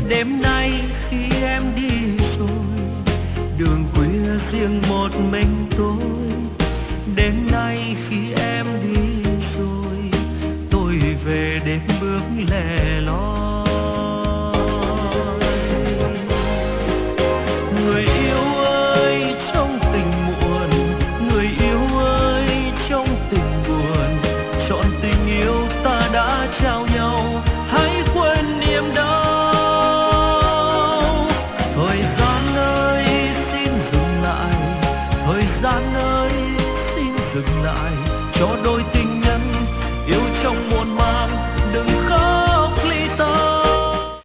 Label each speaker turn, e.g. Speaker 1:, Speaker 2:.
Speaker 1: Đêm nay khi em đi rồi, đường khuya riêng một mình tôi. Đêm nay khi em đi rồi, tôi về đêm bước lẻ